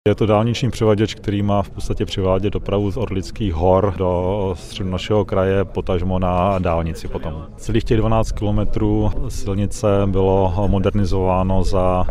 Je to dálniční převaděč, který má v podstatě převádět dopravu z Orlických hor do středu našeho kraje, potažmo na dálnici potom. Celých těch 12 kilometrů silnice bylo modernizováno za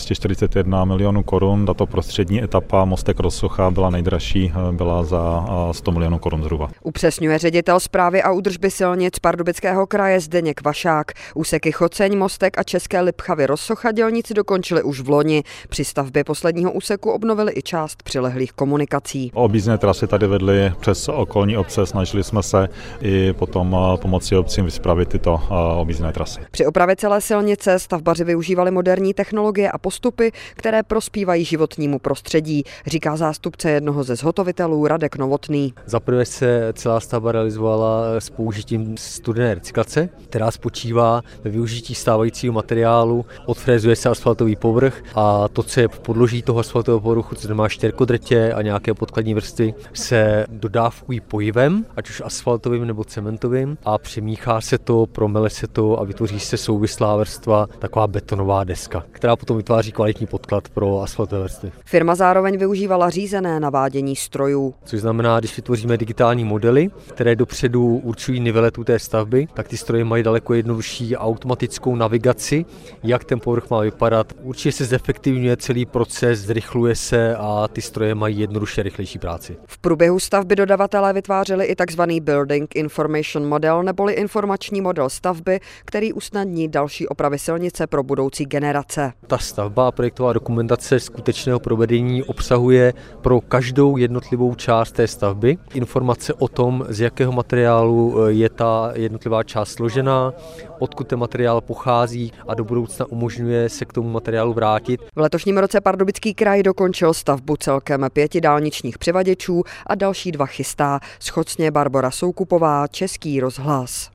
241 milionů korun. Tato prostřední etapa Mostek Rozsocha byla nejdražší, byla za 100 milionů korun zhruba. Upřesňuje ředitel správy a údržby silnic Pardubického kraje Zdeněk Vašák. Úseky Choceň, Mostek a České Lipchavy Rozsocha dělníci dokončili už v loni. Při stavbě posledního úseku obnovili i část přilehlých komunikací. Objízdné trasy tady vedly přes okolní obce, snažili jsme se i potom pomoci obcím vyspravit tyto objízdné trasy. Při opravě celé silnice stavbaři využívali moderní technologie a postupy, které prospívají životnímu prostředí, říká zástupce jednoho ze zhotovitelů Radek Novotný. Za prvé se celá stavba realizovala s použitím studené recyklace, která spočívá ve využití stávajícího materiálu, odfrézuje se asfaltový povrch a to, co je v podloží toho asfaltového povrchu, co má štěrkodrtě a nějaké podkladní vrstvy, se dodávkují pojivem, ať už asfaltovým nebo cementovým, a přimíchá se to, promele se to a vytvoří se souvislá vrstva, taková betonová deska, která potom vytváří kvalitní podklad pro asfaltové vrstvy. Firma zároveň využívala řízené navádění strojů. Což znamená, když vytvoříme digitální modely, které dopředu určují niveletu té stavby, tak ty stroje mají daleko jednodušší automatickou navigaci, jak ten povrch má vypadat. Určitě se zefektivňuje celý proces, zrychluje se a ty stroje mají jednoduše rychlejší práci. V průběhu stavby dodavatelé vytvářeli i tzv. Building Information Model neboli informační model stavby, který usnadní další opravy silnice pro budoucí generace. Ta stavba a projektová dokumentace skutečného provedení obsahuje pro každou jednotlivou část té stavby informace o tom, z jakého materiálu je ta jednotlivá část složená, odkud ten materiál pochází a do budoucna umožňuje se k tomu materiálu vrátit. V letošním roce Pardubický kraj dokončil stavbu celkem 5 dálničních přivaděčů a další 2 chystá. Z Chocně Barbora Soukupová, Český rozhlas.